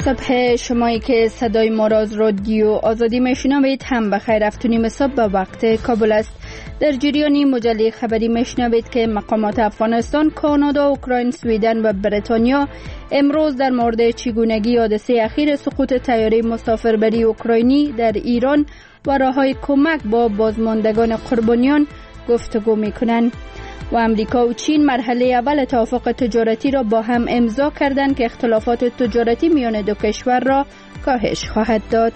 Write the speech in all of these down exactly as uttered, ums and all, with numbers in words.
صبح شمایی که صدای ما را از رادیو آزادی میشنوید هم بخیر. افتونیم صبح به وقت کابل است. در جریانی مجله خبری میشنوید که مقامات افغانستان، کانادا، اوکراین، سویدن و بریتانیا امروز در مورد چگونگی حادثه اخیر سقوط طیاره مسافربری اوکراینی در ایران و راههای کمک با بازماندگان قربانیان گفتگو میکنند. و امریکا و چین مرحله اول توافق تجارتی را با هم امضا کردند که اختلافات تجارتی میان دو کشور را کاهش خواهد داد.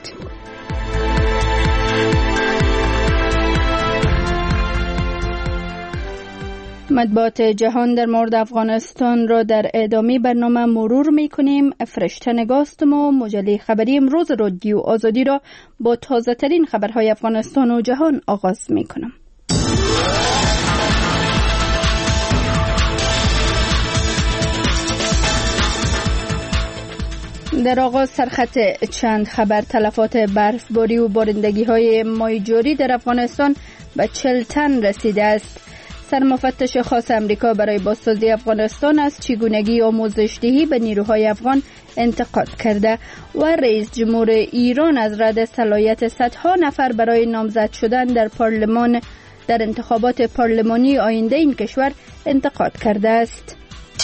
مطبوعات جهان در مورد افغانستان را در ادامه برنامه مرور میکنیم. فرشته نگاستم و مجله خبری امروز رادیو آزادی را با تازه ترین خبرهای افغانستان و جهان آغاز میکنم. در آغاز سرخط چند خبر: تلفات برفباری و بارندگی های ماه جاری در افغانستان به چهل تن رسیده است. سرمفتش خاص امریکا برای بازسازی افغانستان از چگونگی آموزش‌دهی به نیروهای افغان انتقاد کرده و رئیس جمهور ایران از رد صلاحیت صدها نفر برای نامزد شدن در پارلمان در انتخابات پارلمانی آینده این کشور انتقاد کرده است.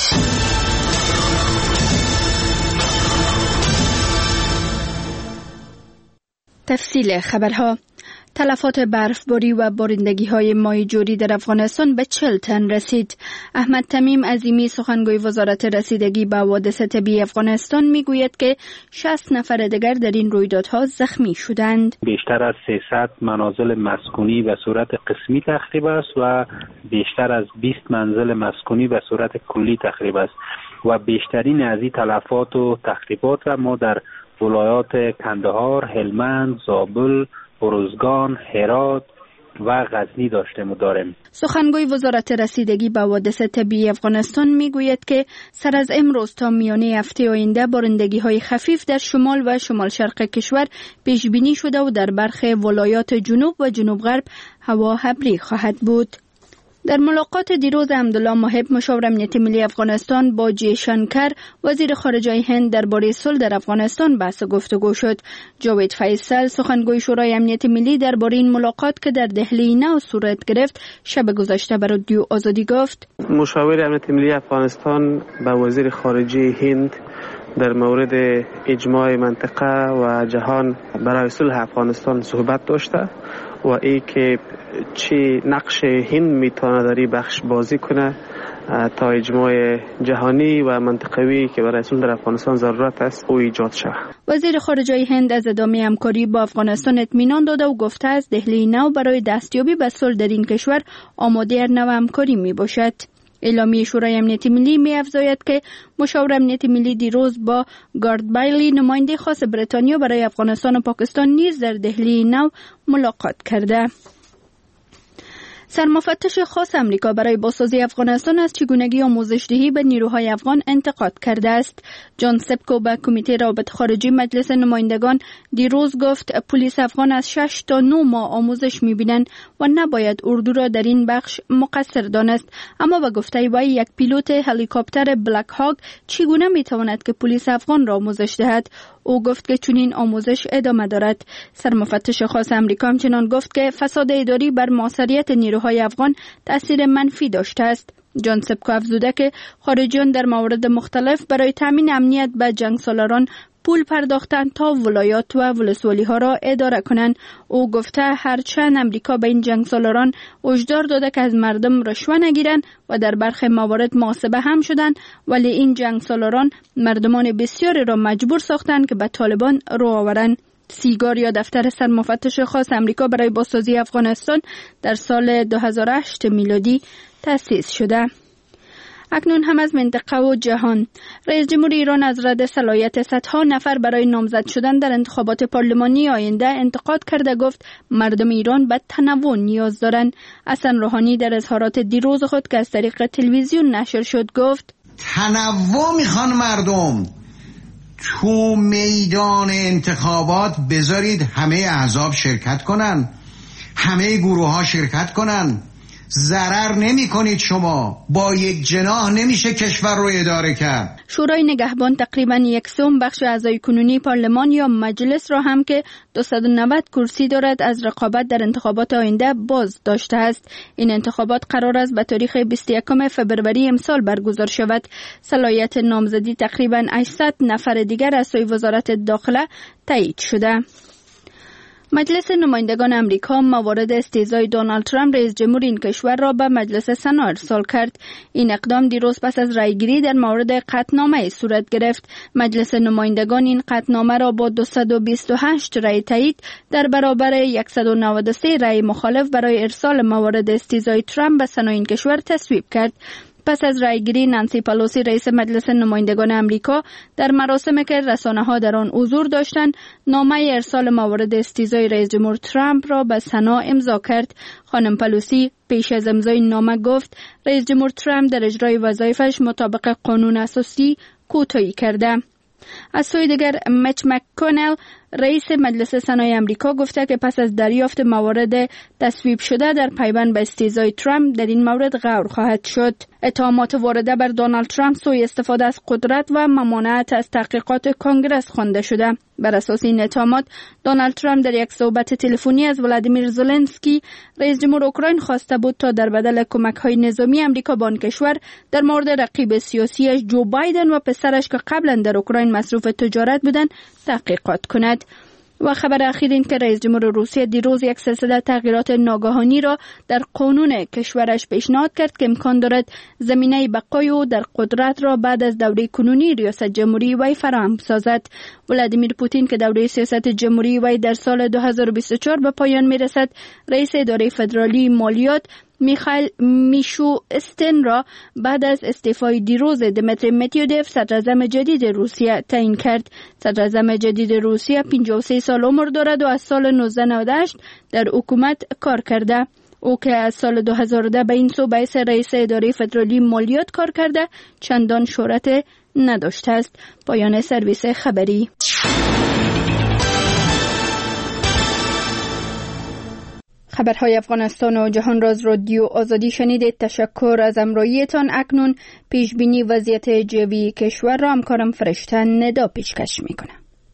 تفصیل خبرها: تلفات برفباری و بارندگی های ماه جاری در افغانستان به چهل تن رسید. احمد تمیم عظیمی سخنگوی وزارت رسیدگی به حوادث طبیعی افغانستان میگوید که شصت نفر دیگر در این رویدادها زخمی شدند. بیشتر از سیصد منازل مسکونی به صورت قسمی تخریب است و بیشتر از بیست منزل مسکونی به صورت کلی تخریب است و بیشترین از این تلفات و تخریبات را ما در ولایات کندهار، هلمند، زابل، ارزگان، هرات و غزنی داشته و داریم. سخنگوی وزارت رسیدگی به حوادث طبیعی افغانستان میگوید که سر از امروز تا میانه هفته آینده بارندگی های خفیف در شمال و شمال شرق کشور پیش بینی شده و در برخی ولایات جنوب و جنوب غرب هوا ابری خواهد بود. در ملاقات دیروز عبدالله محب مشاور امنیت ملی افغانستان با جی شنکر وزیر خارجه هند درباره صلح در افغانستان بحث و گفتگو شد. جاوید فیصل سخنگوی شورای امنیت ملی درباره این ملاقات که در دهلی نو صورت گرفت شب گذشته بر رادیو آزادی گفت: مشاور امنیت ملی افغانستان با وزیر خارجه هند در مورد اجماع منطقه و جهان برای صلح افغانستان صحبت داشته و ای که چه نقش هند میتونه در این بخش بازی کنه تا اجماع جهانی و منطقوی که برای صلح در افغانستان ضرورت است او ایجاد شود. وزیر خارجه هند از ادامه همکاری با افغانستان اطمینان داده و گفته است دهلی نو برای دستیابی به صلح در این کشور آماده هر نوع همکاری می باشد. اعلامیه شورای امنیت ملی می افزاید که مشاور امنیت ملی دیروز با گارد بایلی نماینده خاص بریتانیا برای افغانستان و پاکستان نیز در دهلی نو ملاقات کرده. سرمفتش خاص امریکا برای بازسازی افغانستان از چگونگی آموزش‌دهی به نیروهای افغان انتقاد کرده است. جان سپکو به کمیته روابط خارجی مجلس نمایندگان دیروز گفت پلیس افغان از شش تا نه ماه آموزش می‌بینند و نباید اردو را در این بخش مقصر دانست. اما به گفته وی یک پیلوت هلیکوپتر بلک هاگ چگونه می‌تواند که پلیس افغان را آموزش دهد؟ او گفت که چنین آموزش ادامه دارد. سرمفتش خاص امریکا همچنان گفت که فساد اداری بر موثریت نیروهای افغان تأثیر منفی داشته است. جان سپکو افزوده که خارجیان در موارد مختلف برای تامین امنیت به جنگسالاران پول پرداختند تا ولایات و ولسوالی ها را اداره کنند. او گفته هرچند امریکا به این جنگسالاران هشدار داده که از مردم رشوه نگیرند و در برخی موارد محاسبه هم شدند، ولی این جنگسالاران مردمان بسیاری را مجبور ساختند که به طالبان رو آورند. سیگار یا دفتر سرمفتش خاص امریکا برای بازسازی افغانستان در سال دو هزار و هشت میلادی تأسیس شده. اکنون هم از منطقه و جهان: رئیس جمهور ایران از رد صلاحیت صدها نفر برای نامزد شدن در انتخابات پارلمانی آینده انتقاد کرده. گفت مردم ایران به تنوع نیاز دارند. حسن روحانی در اظهارات دیروز خود که از طریق تلویزیون نشر شد گفت تنوع میخوان مردم. تو میدان انتخابات بذارید همه احزاب شرکت کنن، همه گروه ها شرکت کنن، ضرر نمی کنید. شما با یک جناح نمیشه کشور رو اداره کرد. شورای نگهبان تقریباً یک سوم بخش اعضای کنونی پارلمان یا مجلس را هم که دویست و نود کرسی دارد از رقابت در انتخابات آینده باز داشته است. این انتخابات قرار است به تاریخ بیست و یکم فوریه امسال برگزار شود. صلاحیت نامزدی تقریباً هشتصد نفر دیگر از سوی وزارت داخله تایید شده. مجلس نمایندگان امریکا موارد استیضای دونالد ترامپ رئیس جمهور این کشور را به مجلس سنا ارسال کرد. این اقدام دیروز پس از رأیگیری در مورد قطعنامه صورت گرفت. مجلس نمایندگان این قطعنامه را با دویست و بیست و هشت رأی تایید در برابر صد و نود و سه رأی مخالف برای ارسال موارد استیضای ترامپ به سنا این کشور تصویب کرد. پس از رأیگیری نانسی پلوسی رئیس مجلس نمایندگان امریکا در مراسمی که رسانه‌ها در آن حضور داشتند نامه ارسال موارد استیضای رئیس جمهور ترامپ را به سنا امضا کرد. خانم پلوسی پیش از امضای نامه گفت رئیس جمهور ترامپ در اجرای وظایفش مطابق قانون اساسی کوتاهی کرده. از سوی دیگر میچ مک‌کونل رئیس مجلس سنای امریکا گفته که پس از دریافت موارد تصویب شده در پیوند به استیضای ترامپ در این مورد غور خواهد شد. اتهامات وارده بر دونالد ترامپ سوء استفاده از قدرت و ممانعت از تحقیقات کنگره خوانده شده. بر اساس این اتهامات دونالد ترامپ در یک صحبت تلفنی از ولادیمیر زلنسکی رئیس جمهور اوکراین خواسته بود تا در بدل کمک‌های نظامی امریکا به آن کشور در مورد رقیب سیاسیش جو بایدن و پسرش که قبلا در اوکراین مصروف تجارت بودند تحقیقات کند. و خبر اخیر این که رئیس جمهور روسیه دیروز یک سلسله تغییرات ناگهانی را در قانون کشورش پیشنهاد کرد که امکان دارد زمینه بقای او در قدرت را بعد از دوره کنونی ریاست جمهوری وی فراهم سازد. ولادیمیر پوتین که دوره سیاست جمهوری وی در سال دو هزار و بیست و چهار به پایان میرسد، رئیس اداره فدرالی مالیات میخائیل میشوستین را بعد از استعفای دیروز دمیتری مدودوف صدراعظم جدید روسیه تعیین کرد. صدراعظم جدید روسیه پنجاه و سه سال عمر دارد و از سال نوزده نود و هشت در حکومت کار کرده. او که از سال دو هزار و ده به این سو باعث رئیس اداره فدرالی مالیات کار کرده چندان شهرت نداشته است. پایان سرویس خبری. خبرهای افغانستان و جهان را از رادیو آزادی شنیدید. تشکر از همراهیتان. اکنون پیش بینی وضعیت جوی کشور را همکارم فرشته ندا پیشکش میکنه.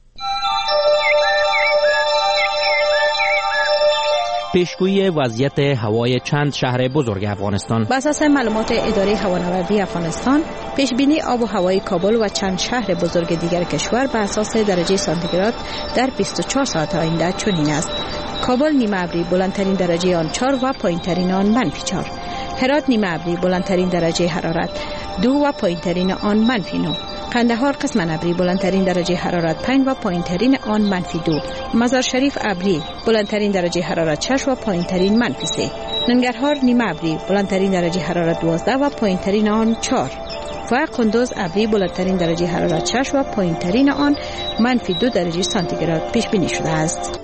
پیشگویی وضعیت هوای چند شهر بزرگ افغانستان. بر اساس معلومات اداره هوانوردی افغانستان، پیش بینی آب و هوای کابل و چند شهر بزرگ دیگر کشور بر اساس درجه سانتیگراد در بیست و چهار ساعت آینده چنین است: کابل نیمه ابری بلندترین درجه آن چهار و پایینترین آن منفی چهار. هرات نیمه ابری بلندترین درجه حرارت دو و پایینترین آن منفی نه. قندهار قسما ابری بلندترین درجه حرارت پنج و پایینترین آن منفی دو. مزار شریف ابری بلندترین درجه حرارت شش و پایینترین منفی سه. ننگرهار نیمه ابری بلندترین درجه حرارت دوازده و پایینترین آن چهار. و قندوز ابری بلندترین درجه حرارت شش و پایینترین آن منفی دو درجه سانتیگراد پیش بینی شده است.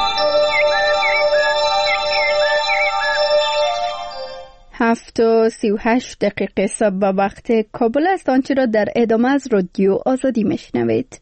هفت و سی و هشت دقیقه صبح به وقت کابل است. آنچه را در ادامه از رادیو آزادی میشنوید.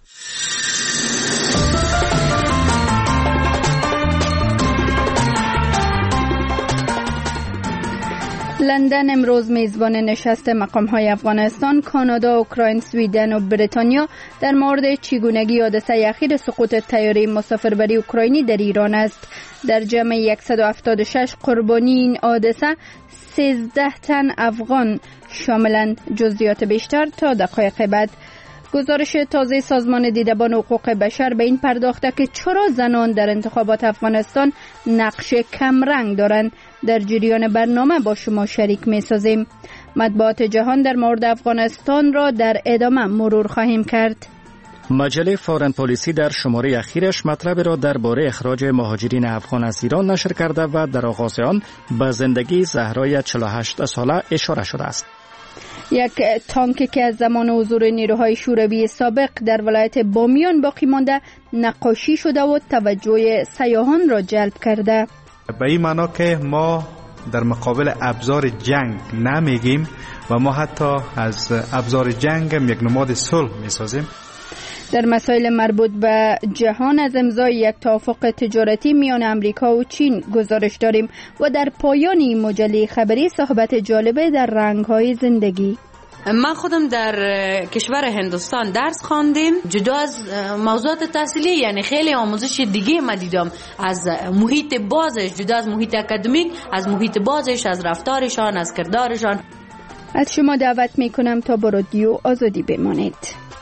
لندن امروز میزبان نشست مقام‌های افغانستان، کانادا، اوکراین، سویدن و بریتانیا در مورد چگونگی حادثه اخیر سقوط طیاره مسافربری اوکراینی در ایران است. در جمع صد و هفتاد و شش قربانی این حادثه سیزده تن افغان شاملند. جزئیات بیشتر تا دقایق بعد. گزارش تازه سازمان دیدبان حقوق بشر به این پرداخته که چرا زنان در انتخابات افغانستان نقش کمرنگ دارند. در جریان برنامه با شما شریک می سازیم. مطبوعات جهان در مورد افغانستان را در ادامه مرور خواهیم کرد. مجله فارن پالیسی در شماره اخیرش مطلب را درباره اخراج مهاجرین افغان از ایران نشر کرده و در آغاز آن به زندگی زهرای چهل و هشت ساله اشاره شده است. یک تانکی که از زمان حضور نیروهای شوروی سابق در ولایت بامیان باقی مانده نقاشی شده و توجه سیاحان را جلب کرده. به این معنا که ما در مقابل ابزار جنگ نمیگیم و ما حتی از ابزار جنگ یک نماد صلح میسازیم. در مسائل مربوط به جهان از امضای یک توافق تجارتی میان امریکا و چین گزارش داریم و در پایان این مجله خبری صحبت جالبه در رنگ‌های زندگی. من خودم در کشور هندوستان درس خواندیم. جدا از موضوعات تحصیلی یعنی خیلی آموزش دیگه من دیدم از محیط بازش، جدا از محیط اکادمیک، از محیط بازش، از رفتارشان، از کردارشان. از شما دعوت میکنم تا با رادیو آزادی بمانید.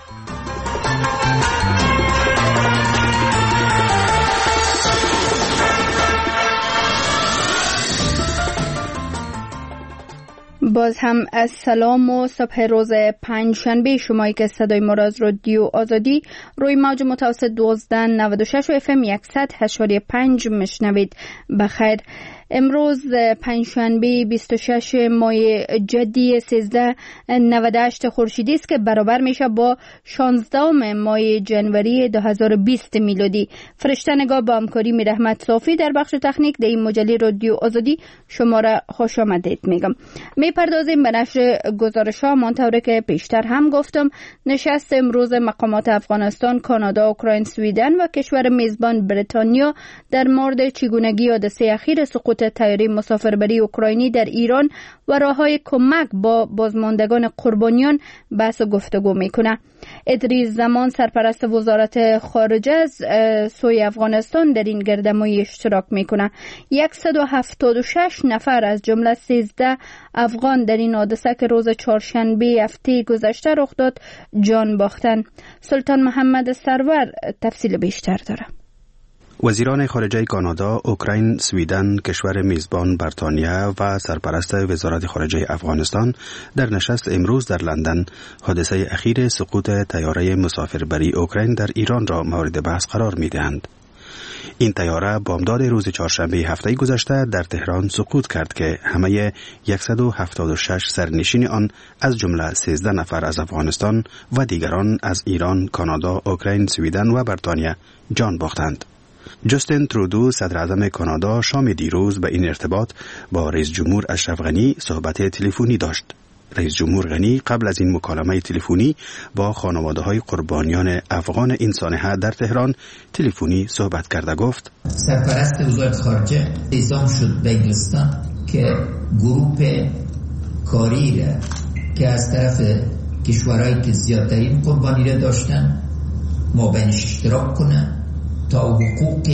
باز هم از سلام و صبح روز پنجشنبه شمایی که صدای ما را از رادیو آزادی روی موج متوسط دوازده نود و شش و اف ام صد و هشت و پنج میشنوید. بخیر. امروز پنجشنبه بیست و شش ماه جدی سیزده نود و هشت خورشیدی است که برابر میشه با شانزده ماه جنوری دو هزار و بیست میلادی. فرشته نگاه با همکاری میر احمد صافی در بخش تکنیک در این مجله رادیو آزادی شما را خوش آمدید میگم. میپردازیم به نشر گزارش ها. منطوره که پیشتر هم گفتم نشست امروز مقامات افغانستان، کانادا، اوکراین، سویدن و کشور میزبان بریتانیا در مورد چگونگی حادثه اخیر سقوط طیاره مسافربری اوکراینی در ایران و راههای کمک با بازماندگان قربانیان بحث و گفتگو میکنه. ادریس زمان سرپرست وزارت خارجه از سوی افغانستان در این گردهمایی اشتراک میکنه. صد و هفتاد و شش نفر از جمله سیزده افغان در این حادثه که روز چهارشنبه هفته گذشته رخ داد جان باختن. سلطان محمد سرور تفصیل بیشتر داره. وزیران خارجه کانادا، اوکراین، سویدن، کشور میزبان بریتانیا و سرپرست وزارت خارجه افغانستان در نشست امروز در لندن حادثه اخیر سقوط طیاره مسافربری اوکراین در ایران را مورد بحث قرار می‌دهند. این طیاره بامداد روز چهارشنبه هفته گذشته در تهران سقوط کرد که همه صد و هفتاد و شش سرنشین آن از جمله سیزده نفر از افغانستان و دیگران از ایران، کانادا، اوکراین، سویدن و بریتانیا جان باختند. جاستین ترودو صدر اعظم کانادا شام دیروز به این ارتباط با رئیس جمهور اشرف غنی صحبت تلفنی داشت. رئیس جمهور غنی قبل از این مکالمه تلفنی با خانواده‌های قربانیان افغان این سانحه در تهران تلفنی صحبت کرده گفت: سرپرست وزارت خارجه اعزام شد به انگلستان که گروه کاری را که از طرف کشورهایی که زیادترین قربانی را داشتن ما بینش اشتراک کنه تا حقوق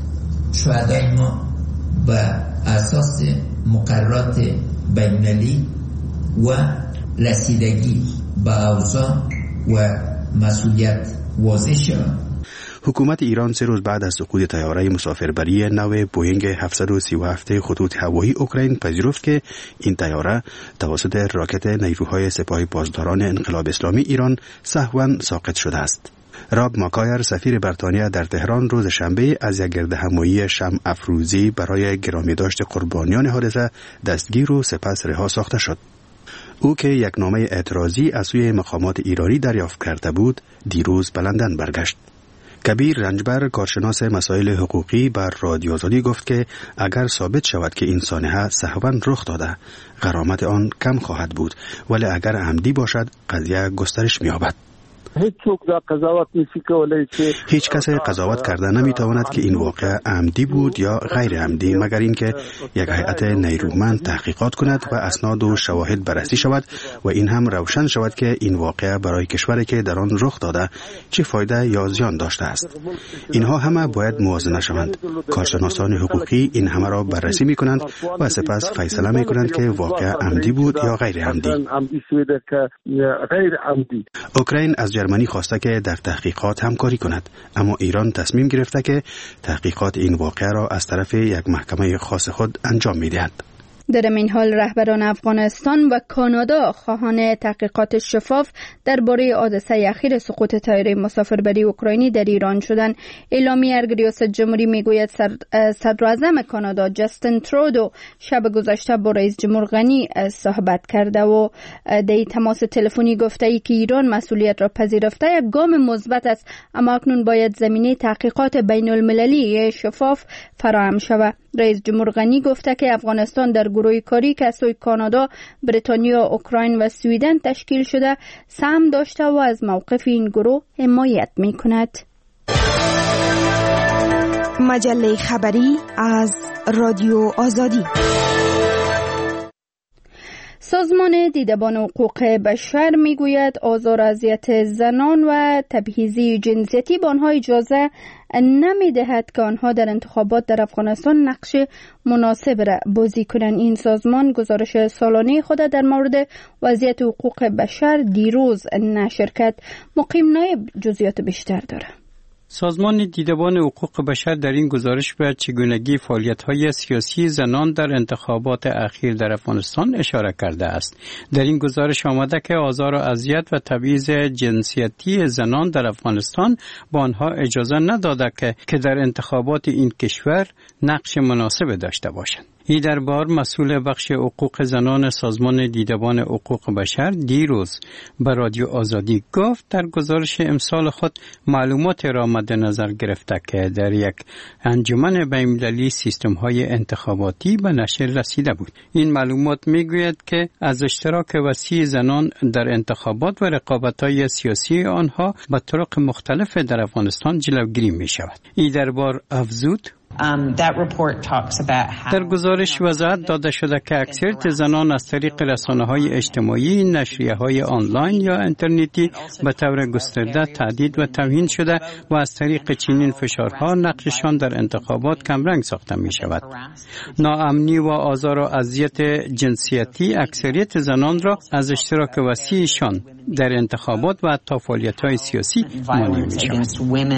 شهدای ما به اساس مقررات بین‌المللی و رسیدگی به اوضاع و مسئولیت واضح شود. حکومت ایران سه روز بعد از سقوط طیاره مسافربری نو بوئینگ هفتصد و سی و هفت خطوط هوایی اوکراین پذیرفت که این طیاره توسط راکت نیروهای سپاه پاسداران انقلاب اسلامی ایران سهواً ساقط شده است. راب ماکایر سفیر بریتانیا در تهران روز شنبه از یک گردهمایی شمع افروزی برای گرامی داشت قربانیان حادثه دستگیر و سپس رها ساخته شد. او که یک نامه اعتراضی از سوی مقامات ایرانی دریافت کرده بود دیروز به لندن برگشت. کبیر رنجبر کارشناس مسائل حقوقی بر رادیو آزادی گفت که اگر ثابت شود که این سانحه سهواً رخ داده غرامت آن کم خواهد بود، ولی اگر عمدی باشد قضیه گسترش می‌یابد. هیچ کس قضاوت کرده نمیتواند که این واقعه عمدی بود یا غیر عمدی مگر اینکه یک هیئت نیرومند تحقیقات کند و اسناد و شواهد بررسی شود و این هم روشن شود که این واقعه برای کشوری که در آن رخ داده چه فایده یا زیان داشته است. اینها همه باید موازنه شوند. کارشناسان حقوقی این همه را بررسی میکنند و سپس فیصله میکنند که واقعه عمدی بود یا غیر عمدی. اوکراین از جرمنی خواسته که در تحقیقات همکاری کند، اما ایران تصمیم گرفته که تحقیقات این واقعه را از طرف یک محکمه خاص خود انجام می‌دهد. در این حال رهبران افغانستان و کانادا خواهان تحقیقات شفاف درباره حادثه اخیر سقوط طیاره مسافربری اوکراینی در ایران شدند. اعلامیه ریاست جمهوری میگوید صدر اعظم کانادا جاستین ترودو شب گذشته با رئیس جمهور غنی صحبت کرده و در تماس تلفنی گفته ای که ایران مسئولیت را پذیرفته یک گام مثبت است، اما اکنون باید زمینه تحقیقات بین المللی شفاف فراهم شود. رئیس جمهور غنی گفته که افغانستان در گروه کاری که از سوی کانادا، بریتانیا، اوکراین و سویدن تشکیل شده سهم داشته و از موقف این گروه حمایت می کند. مجله خبری از رادیو آزادی. سازمان دیدبان حقوق بشر میگوید آزار و اذیت زنان و تبعیضی جنسیتی به آنها اجازه نمیدهد که آنها در انتخابات در افغانستان نقش مناسب را بازی کنند. این سازمان گزارش سالانه خود در مورد وضعیت حقوق بشر دیروز نشر کرد. مقیم نایب جزئیات بیشتر داره. سازمان دیدبان حقوق بشر در این گزارش به چگونگی فعالیت‌های سیاسی زنان در انتخابات اخیر در افغانستان اشاره کرده است. در این گزارش آمده که آزار و اذیت و تبعیض جنسیتی زنان در افغانستان با آنها اجازه نداده که که در انتخابات این کشور نقش مناسب داشته باشند. این دربار مسئول بخش حقوق زنان سازمان دیدبان حقوق بشر دیروز به رادیو آزادی گفت در گزارش امسال خود معلومات را مد نظر گرفته که در یک انجمن بین‌المللی سیستم‌های انتخاباتی به نشر رسیده بود. این معلومات میگوید که از اشتراک وسیع زنان در انتخابات و رقابت‌های سیاسی آنها به طرق مختلف در افغانستان جلوگیری می‌شود. این دربار افزود Um, that report talks about how در گزارش وضاحت داده شده که اکثریت زنان از طریق رسانه‌های اجتماعی، نشریه‌های آنلاین یا اینترنتی به طور گسترده تهدید و توهین شده و از طریق چنین فشارها نقششان در انتخابات کمرنگ ساخته می‌شود. ناامنی و آزار و اذیت جنسیتی اکثریت زنان را از اشتراک وسیعشان در انتخابات و حتی فعالیت‌های سیاسی مانع می‌شود.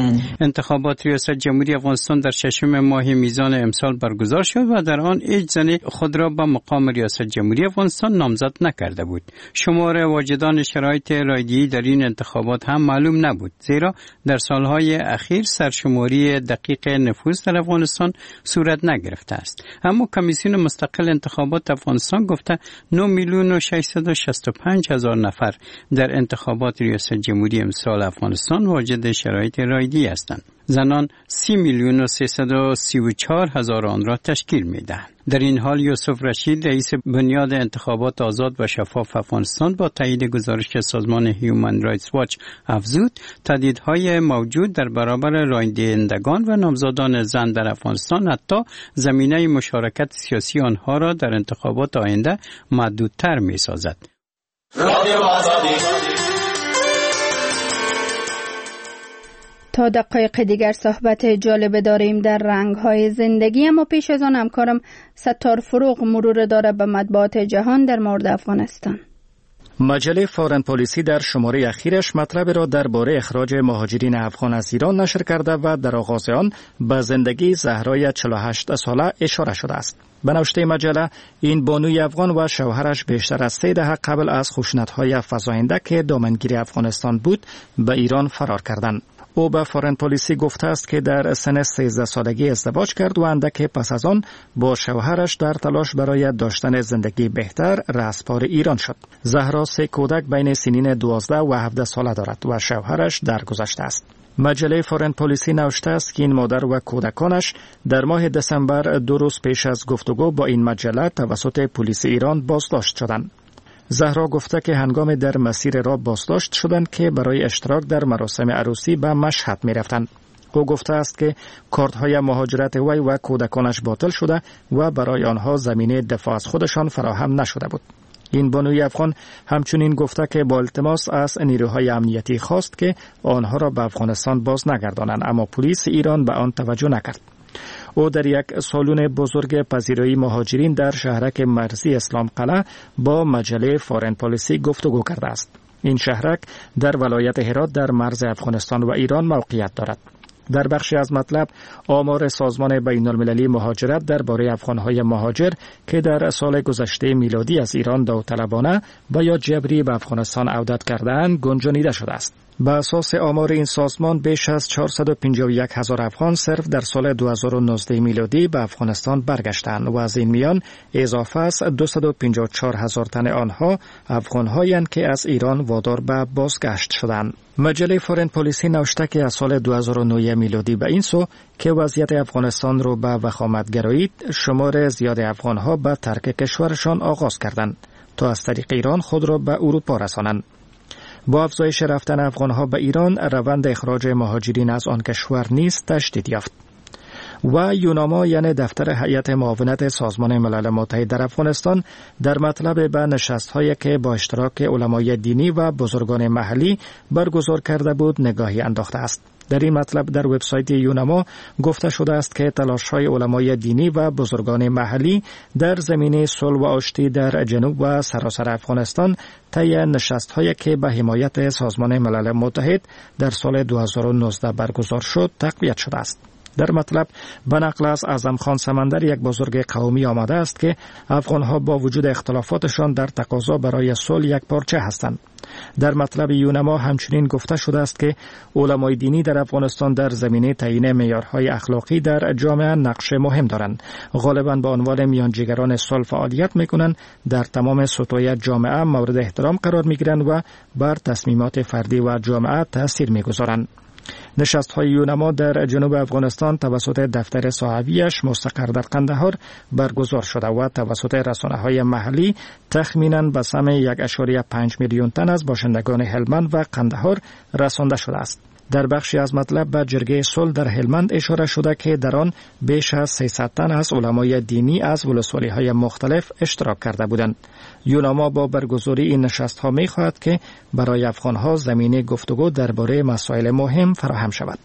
انتخابات ریاست جمهوری افغانستان در ششم ماه میزان امسال برگزار شد و در آن هیچ زنی خود را به مقام ریاست جمهوری افغانستان نامزد نکرده بود. شمار واجدان شرایط رایگیری در این انتخابات هم معلوم نبود، زیرا در سالهای اخیر سرشماری دقیق نفوس در افغانستان صورت نگرفته است. اما کمیسیون مستقل انتخابات افغانستان گفته نه میلیون و ششصد و شصت و پنج هزار نفر در انتخابات ریاست جمهوری امسال افغانستان واجد شرایط رایگیری هستند. زنان سی میلیون و سیصد و سی و چهار هزار آن را تشکیل می‌دهند. در این حال یوسف رشید رئیس بنیاد انتخابات آزاد و شفاف افغانستان با تایید گزارش سازمان هیومن رایتس واچ افزود تهدیدهای موجود در برابر رایدهندگان و نامزدان زن در افغانستان حتی زمینه مشارکت سیاسی آنها را در انتخابات آینده محدودتر می‌سازد. تا دقایق دیگر صحبت جالب داریم در رنگ‌های زندگی، اما پیش از آن همکارم ستار فروغ مرور داره به مطبوعات جهان در مورد افغانستان. مجله فارن پلیسی در شماره اخیرش مطلب را درباره اخراج مهاجرین افغان از ایران نشر کرده و در آغاز آن به زندگی زهرای چهل و هشت ساله اشاره شده است. به نوشته مجله، این بانوی افغان و شوهرش بیشتر از سه دهه قبل از خشونت‌های فزاینده که دامنگیر افغانستان بود به ایران فرار کردند. او به فارن پلیسی گفته است که در سن سیزده سالگی ازدواج کرد و اندک پس از آن با شوهرش در تلاش برای داشتن زندگی بهتر رهسپار ایران شد. زهرا سه کودک بین سنین دوازده و هفده ساله دارد و شوهرش درگذشته است. مجله فارن پلیسی نوشته است که این مادر و کودکانش در ماه دسامبر دو روز پیش از گفتگو با این مجله توسط پلیس ایران بازداشت شدند. زهرا گفته که هنگام در مسیر را بازداشت شدند که برای اشتراک در مراسم عروسی به مشهد می رفتند. او گفته است که کارت‌های مهاجرت وی و کودکانش باطل شده و برای آنها زمینه دفاع از خودشان فراهم نشده بود. این بانوی افغان همچنین گفته که با التماس از نیروهای امنیتی خواست که آنها را به افغانستان باز نگردانند، اما پلیس ایران به آن توجه نکرد. او در یک سالن بزرگ پذیرایی مهاجرین در شهرک مرزی اسلام قلعه با مجله فارن پلیسی گفتگو کرده است. این شهرک در ولایت هرات در مرز افغانستان و ایران موقعیت دارد. در بخشی از مطلب آمار سازمان بین المللی مهاجرت درباره افغانهای مهاجر که در سال گذشته میلادی از ایران داوطلبانه و یا جبری به افغانستان عودت کرده‌اند گنجانیده شده است. به اساس آمار این سازمان بیش از چهارصد و پنجاه و یک هزار افغان صرف در سال دو هزار و نوزده میلادی به افغانستان برگشتند و از این میان اضافه است دویست و پنجاه و چهار هزار تن آنها افغان‌هایند که از ایران وادار به بازگشت شدند. مجله فورن پلیسی نوشته که از سال دو هزار و نه میلادی به این سو که وضعیت افغانستان را به وخامت گرایید، شمار زیاد افغان‌ها به ترک کشورشان آغاز کردند تا از طریق ایران خود را به اروپا رسانند. با افزایش رفتن افغانها به ایران، روند اخراج مهاجرین از آن کشور نیز تشدید یافت. و یوناما یعنی دفتر هیئت معاونت سازمان ملل متحد در افغانستان در مطلب به نشست‌هایی که با اشتراک علمای دینی و بزرگان محلی برگزار کرده بود نگاهی انداخته است. در این مطلب در وبسایت یوناما گفته شده است که تلاش‌های علمای دینی و بزرگان محلی در زمینه صلح و آشتی در جنوب و سراسر افغانستان طی نشست‌هایی که به حمایت سازمان ملل متحد در سال دو هزار و نوزده برگزار شد تقویت شده است. در مطلب به نقل از اعظم خان سمندر، یک بزرگ قومی، آمده است که افغانها با وجود اختلافاتشان در تقاضا برای صلح یک پارچه هستند. در مطلب یونما همچنین گفته شده است که علمای دینی در افغانستان در زمینه تعیین معیارهای اخلاقی در جامعه نقش مهم دارند. غالباً به عنوان میانجیگران صلح فعالیت میکنند، در تمام سطوح جامعه مورد احترام قرار میگیرند و بر تصمیمات فردی و جامعه تاثیر میگذارند. نشست‌های یونما در جنوب افغانستان توسط دفتر صحابیش مستقر در قندهار برگزار شده و توسط رسانه‌های محلی تخمیناً به سهم یک ممیز پنج میلیون تن از باشندگان هلمند و قندهار رسانده شده است. در بخشی از مطلب به جرگه صلح در هلمند اشاره شده که در آن بیش از سیصد تن از علمای دینی از ولسوالی‌های مختلف اشتراک کرده بودند. یوناما با برگزاری این نشست‌ها می‌خواهد که برای افغان‌ها زمینه گفتگو درباره مسائل مهم فراهم شود.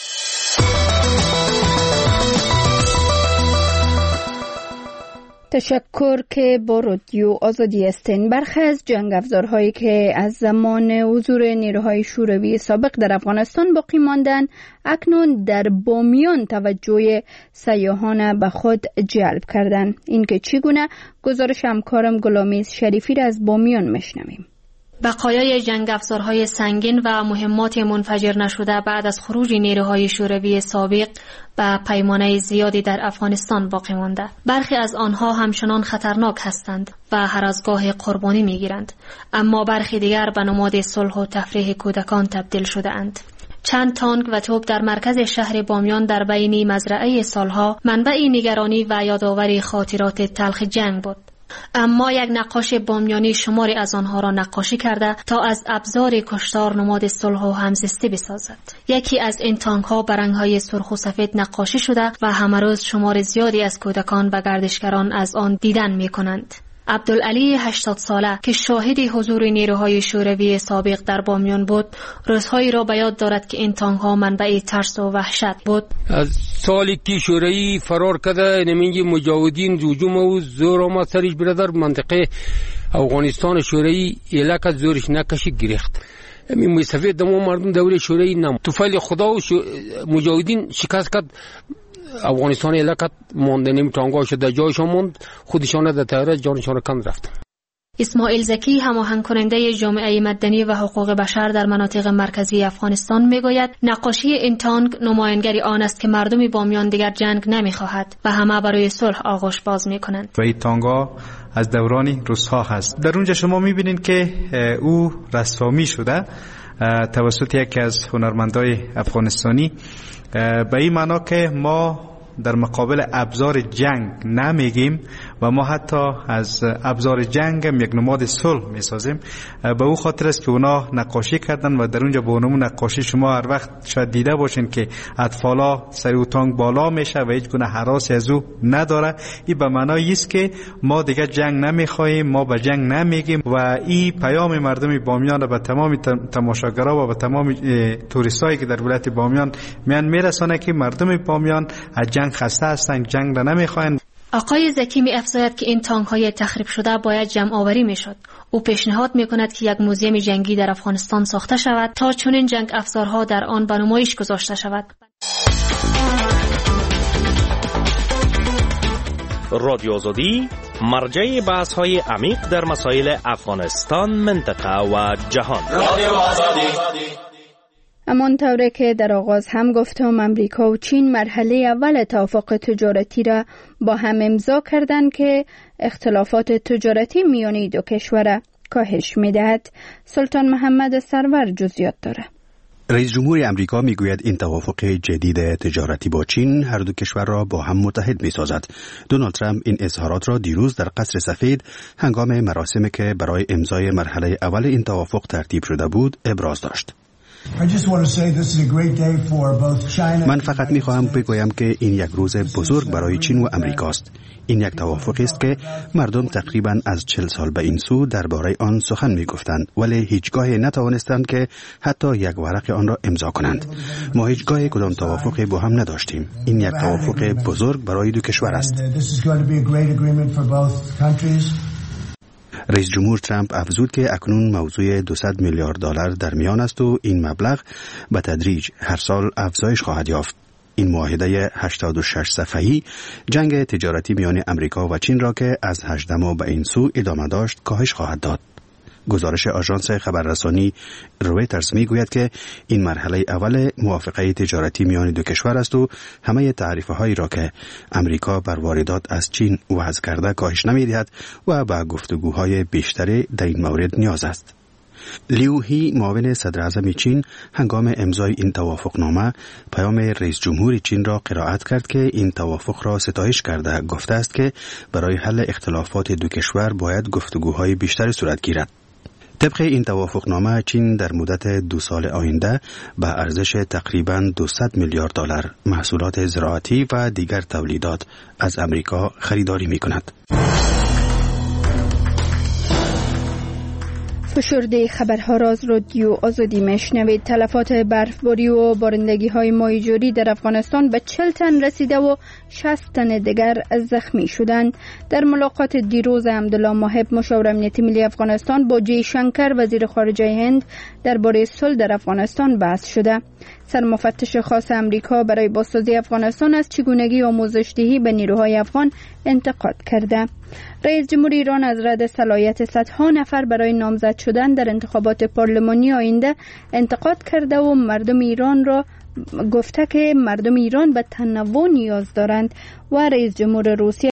تشکر که با رادیو آزادی هستین. برخی از جنگ افزارهایی که از زمان حضور نیروهای شوروی سابق در افغانستان باقی ماندن اکنون در بامیان توجه سیاحان به خود جلب کردند. این که چگونه؟ گزارش همکارم غلامیز شریفی را از بامیان میشنویم. بقایای جنگ افزارهای سنگین و مهمات منفجر نشده بعد از خروج نیروهای شوروی سابق به پیمانه زیادی در افغانستان باقی مانده. برخی از آنها همچنان خطرناک هستند و هر از گاه قربانی میگیرند، اما برخی دیگر به نماد صلح و تفریح کودکان تبدیل شده اند. چند تانک و توپ در مرکز شهر بامیان در بین مزرعه سالها منبع نگرانی و یادآوری خاطرات تلخ جنگ بود. اما یک نقاش بامیانی شماری از آنها را نقاشی کرده تا از ابزار کشتار نماد صلح و همزیستی بسازد. یکی از این تانک ها به رنگ های سرخ و سفید نقاشی شده و همه روز شمار زیادی از کودکان و گردشگران از آن دیدن می کنند. عبدالعلی هشتاد ساله که شاهد حضور نیروهای شوروی سابق در بامیان بود، روزهایی را به یاد دارد که این تانک ها منبع ترس و وحشت بود. از سالی که شوروی فرار کرده نمینگ مجاهدین هجوم و زور آمد سرش برادر منطقه افغانستان شوروی الک زورش نکشی گریخت. همین مستفید دمو مردم دوره شوروی نم توفیل خدا و مجاهدین شکست کرد. افغانستان الکت مانده نمی تانگاه شده جایشان موند، خودشان در تیاره جانشان کم رفت. اسماعیل زکی هماهنگ کننده جامعه مدنی و حقوق بشر در مناطق مرکزی افغانستان میگوید نقاشی این تانک نمایانگری آن است که مردم بامیان دیگر جنگ نمیخواهد و همه برای صلح آغوش باز میکنند. و این تانگا از دوران روس‌ها هست. در اونجا شما میبینید که او رسامی شده توسط یکی از هنرمندای افغانستانی، به این معنا که ما در مقابل ابزار جنگ نمیگیم و ما حتی از ابزار جنگ هم یک نماد صلح میسازیم. به او خاطر است که اونا نقاشی کردن و در اونجا به اونمون نقاشی شما هر وقت شاید دیده باشین که اطفالا سر او تانک بالا میشه و هیچ گونه هراسی از او نداره. این به معنای است که ما دیگه جنگ نمیخواهیم، ما به جنگ نمیگیم و این پیام مردم بامیان به تمام تماشاگرها و به تمام توریستایی که در ولایت بامیان میان میرسانه که مردم بامیان از جنگ خسته هستند، جنگ را نمیخواهند. آقای زکی می افزاید که این تانک های تخریب شده باید جمع آوری می شد. او پیشنهاد می کند که یک موزیم جنگی در افغانستان ساخته شود تا چنین جنگ افزارها در آن به نمایش گذاشته شود. رادیو آزادی مرجع بحث های عمیق در مسائل افغانستان، منطقه و جهان. رادیو آزادی همان طوره که در آغاز هم گفتم امریکا و چین مرحله اول توافق تجارتی را با هم امضا کردند که اختلافات تجارتی میان دو کشور کاهش می‌دهد. سلطان محمد سرور جزئیات داره. رئیس جمهور امریکا میگوید این توافق جدید تجارتی با چین هر دو کشور را با هم متحد می‌سازد. دونالد ترامپ این اظهارات را دیروز در قصر سفید هنگام مراسمی که برای امضای مرحله اول این توافق ترتیب شده بود ابراز داشت. من فقط می‌خواهم بگویم که این یک روز بزرگ برای چین و امریکاست. این یک توافقی است که مردم تقریباً از چهل سال به این سو درباره آن سخن می‌گفتند ولی هیچگاه نتوانستند که حتی یک ورق آن را امضا کنند. ما هیچگاه کدام توافقی با هم نداشتیم. این یک توافق بزرگ برای دو کشور است. رئیس جمهور ترامپ افزود که اکنون موضوع دویست میلیارد دلار در میان است و این مبلغ به تدریج هر سال افزایش خواهد یافت. این معاهده هشتاد و شش صفحه‌ای جنگ تجارتی میان امریکا و چین را که از هجدهم به این سو ادامه داشت کاهش خواهد داد. گزارش آژانس خبررسانی رویترز میگوید که این مرحله اول موافقه تجارتی میان دو کشور است و همه تعرفه‌هایی را که امریکا بر واردات از چین وضع کرده کاهش نمی‌دهد و به گفتگوهای بیشتری در این مورد نیاز است. لیو هی معاون صدر اعظم چین هنگام امضای این توافقنامه پیام رئیس جمهور چین را قرائت کرد که این توافق را ستایش کرده گفته است که برای حل اختلافات دو کشور باید گفتگوهای بیشتری صورت گیرد. طبق این توافقنامه چین در مدت دو سال آینده به ارزش تقریباً دویست میلیارد دلار محصولات زراعتی و دیگر تولیدات از امریکا خریداری می‌کند. فشرده خبرها را از رادیو آزادی میشنوید. تلفات برفباری و بارندگی های ماهیجوری در افغانستان به چهل تن رسیده و شصت تن دیگر زخمی شدند. در ملاقات دیروز عبدالله ماهب مشاور امنیتی ملی افغانستان با جی شنکر وزیر خارجه هند درباره صلح در افغانستان بحث شده. سرمفتش خاص امریکا برای بازسازی افغانستان از چگونگی آموزش دهی به نیروهای افغان انتقاد کرده. رئیس جمهور ایران از رد صلاحیت صدها نفر برای نامزد شدن در انتخابات پارلمانی آینده انتقاد کرده و مردم ایران را گفته که مردم ایران به تنوع نیاز دارند و رئیس جمهور روسیه